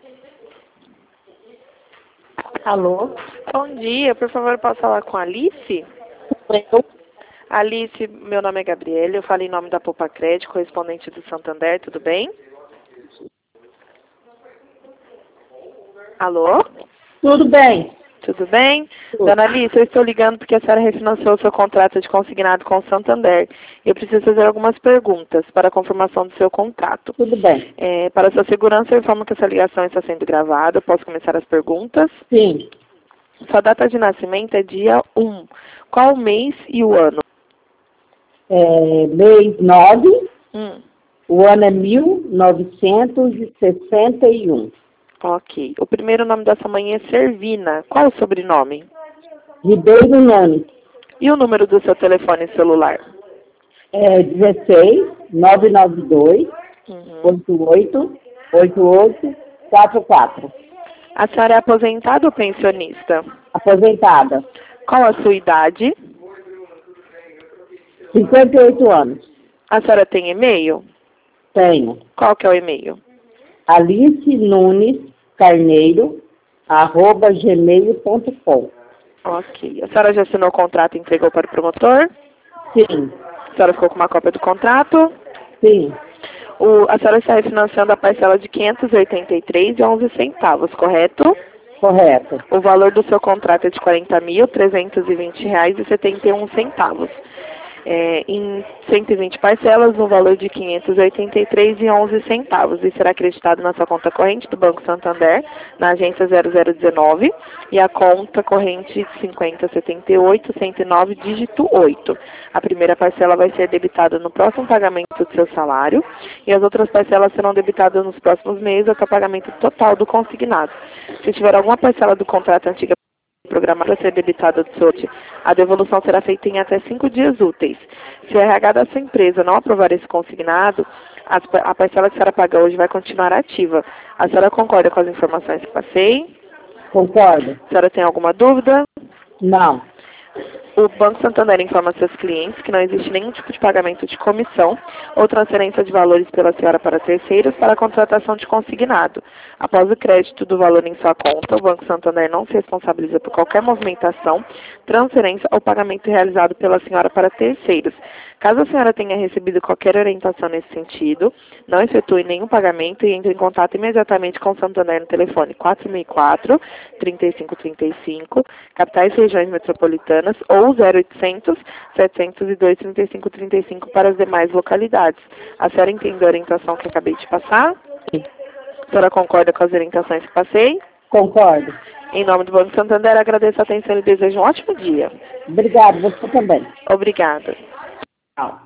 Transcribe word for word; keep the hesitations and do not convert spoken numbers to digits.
Alô? Bom dia, por favor, posso falar com a Alice? Eu? Alice, meu nome é Gabriela, eu falo em nome da Poupa Crédito, correspondente do Santander, tudo bem? Alô? Tudo bem. Tudo bem? Tudo. Dona Alice, eu estou ligando porque a senhora refinanciou o seu contrato de consignado com o Santander. Eu preciso fazer algumas perguntas para a confirmação do seu contrato. Tudo bem. É, para sua segurança, eu informo que essa ligação está sendo gravada. Eu posso começar as perguntas? Sim. Sua data de nascimento é dia um. Qual o mês e o ano? É, mês nove, Hum, o ano é mil novecentos e sessenta e um. ok. O primeiro nome da sua mãe é Servina. Qual o sobrenome? Ribeiro Nunes. E o número do seu telefone celular? É dezesseis, nove nove dois, Uhum. oito oito, oito oito, quatro quatro. A senhora é aposentada ou pensionista? Aposentada. Qual a sua idade? cinquenta e oito anos. A senhora tem e-mail? Tenho. Qual que é o e-mail? Alice Nunes Carneiro, arroba gmail ponto com. Ok. A senhora já assinou o contrato e entregou para o promotor? Sim, A senhora ficou com uma cópia do contrato? sim, O, a senhora está refinanciando a parcela de quinhentos e oitenta e três reais e onze centavos, correto? correto. O valor do seu contrato é de quarenta mil, trezentos e vinte reais e setenta e um centavos. É, em cento e vinte parcelas, no valor de quinhentos e oitenta e três reais e onze centavos. E será acreditado na sua conta corrente do Banco Santander, na agência zero zero dezenove, e a conta corrente cinquenta setenta e oito, cento e nove, dígito oito. A primeira parcela vai ser debitada no próximo pagamento do seu salário, e as outras parcelas serão debitadas nos próximos meses até o pagamento total do consignado. Se tiver alguma parcela do contrato antiga programada a ser debitada do sorte, a devolução será feita em até cinco dias úteis. Se o R H da sua empresa não aprovar esse consignado, as, a parcela que a senhora paga hoje vai continuar ativa. A senhora concorda com as informações que passei? Concordo? A senhora tem alguma dúvida? Não. O Banco Santander informa seus clientes que não existe nenhum tipo de pagamento de comissão ou transferência de valores pela senhora para terceiros para a contratação de consignado. Após o crédito do valor em sua conta, o Banco Santander não se responsabiliza por qualquer movimentação, transferência ou pagamento realizado pela senhora para terceiros. Caso a senhora tenha recebido qualquer orientação nesse sentido, não efetue nenhum pagamento e entre em contato imediatamente com o Santander no telefone quatro mil e quatro, trinta e cinco trinta e cinco, capitais e regiões metropolitanas, ou zero oitocentos, setecentos e dois, trinta e cinco trinta e cinco para as demais localidades. A senhora entendeu a orientação que acabei de passar? A senhora concorda com as orientações que passei? Concordo. Em nome do Banco Santander, agradeço a atenção e desejo um ótimo dia. Obrigado, você também. Obrigada. Tchau.